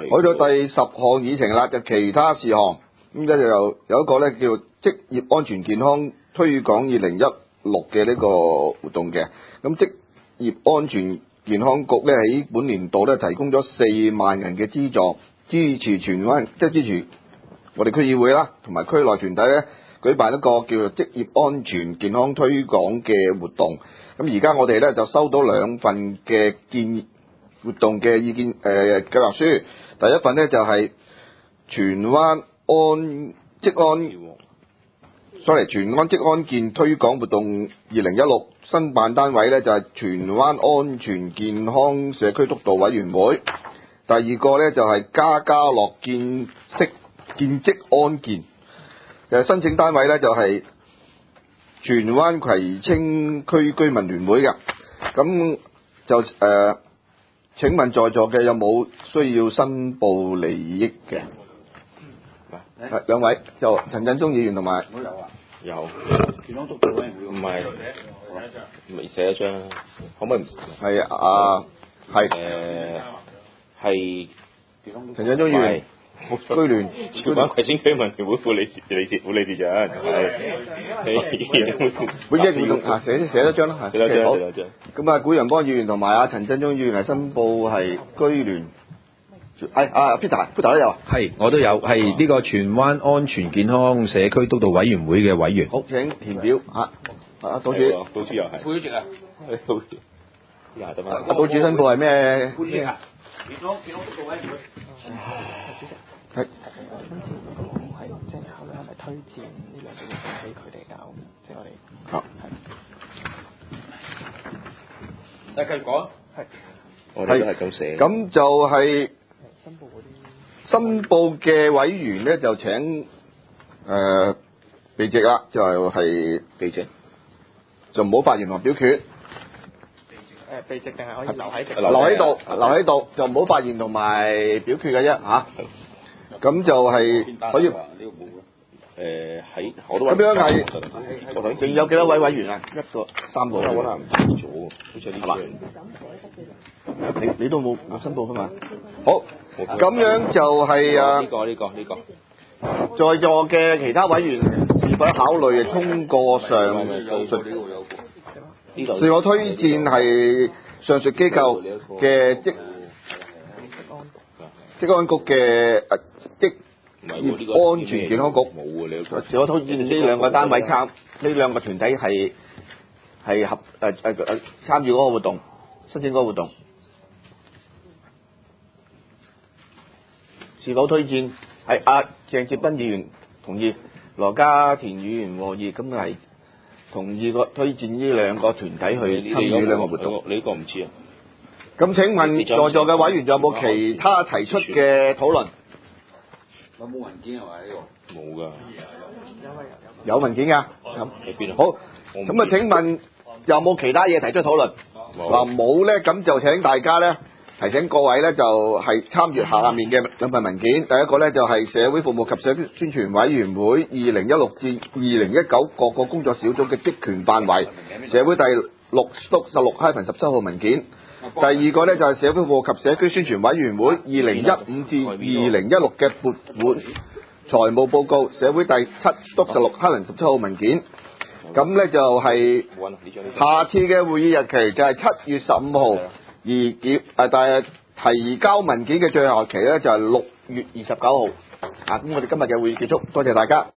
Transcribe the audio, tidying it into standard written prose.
去到第10項議程啦，就其他事項。咁咧就有一個咧叫職業安全健康推廣2016嘅呢個活動嘅。咁職業安全健康局咧喺本年度咧提供咗4萬人嘅資助，支持荃灣，即係支持我哋區議會啦，同埋區內團體咧舉辦一個叫做職業安全健康推廣嘅活動。咁而家我哋咧就收到2份嘅活動嘅意見計劃書。第一份呢，就係荃灣職安健推廣活動2016，申辦單位呢，就係荃灣安全健康社區督導委員會。第二個呢，就係家樂建職安健，申請單位呢，就係荃灣葵青區居民聯會嘅。咁就請問在座嘅有冇需要申報利益嘅？兩位就陳振中議員同埋我有啊， 有健康督導委員會唔係未寫一張，可唔可以唔係啊？係係陳振中議員，居聯荃灣葵青區民聯會副理事長本一活動寫多張啦， 寫多張。 咁啊，古陽邦議員同埋陳振中議員係申報係居聯。Peter 都有， 係我都有，係呢個荃灣安全健康社區督導委員會嘅委員。 好，請填表嚇。島主又係。 副主席啊， 又得嘛？ 島主申報係咩？ 副主席啊，健康督導委員會。 主席， 係。 今次呢個項目係即係考慮係咪推薦呢兩個活動俾佢哋搞，即係我哋。 好。 係。繼續講。 係。 我哋都係咁寫。 咁就係。申報嘅委員咧就請備席啦，就係備席， 就唔好發言同表決。 備席定係可以留喺席？ 留喺度就唔好發言同埋表決嘅啫嚇。咁就係可以。 喺我都咁樣係，仲有幾多位委員啊？3個。 可能唔清楚，好似呢張。你都冇申報㗎嘛？好。咁樣就係呢個， 在座嘅其他委員是否考慮通過上述？是否推薦係上述機構嘅職安局嘅職業安全健康局？ 冇喎，你是否推薦呢兩個單位呢兩個團體係參與嗰個活動，申請嗰個活動？是否推薦係鄭哲斌議員同意，羅家田議員和意，咁係同意推薦呢兩個團體去參與兩個活動。 你呢個唔知啊？ 咁請問在座嘅委員仲有冇其他提出嘅討論？ 有冇文件係咪呢個？ 冇㗎。 有文件㗎。 喺邊啊？ 好，咁啊請問有冇其他嘢提出討論？嗱冇咧，咁就請大家咧。提醒各位咧，就係參與下面嘅兩份文件。第一個咧就係社會服務及社區宣傳委員會2016至2019各個工作小組嘅職權範圍，社會第6/16-17號文件。第二個咧就係社會服務及社區宣傳委員會2015至2016嘅撥款財務報告，社會第7/16-17號文件。咁咧就係下次嘅會議日期就係7月15號。但係提交文件嘅最後期咧就係6月29號。咁我哋今日嘅會議結束，多謝大家。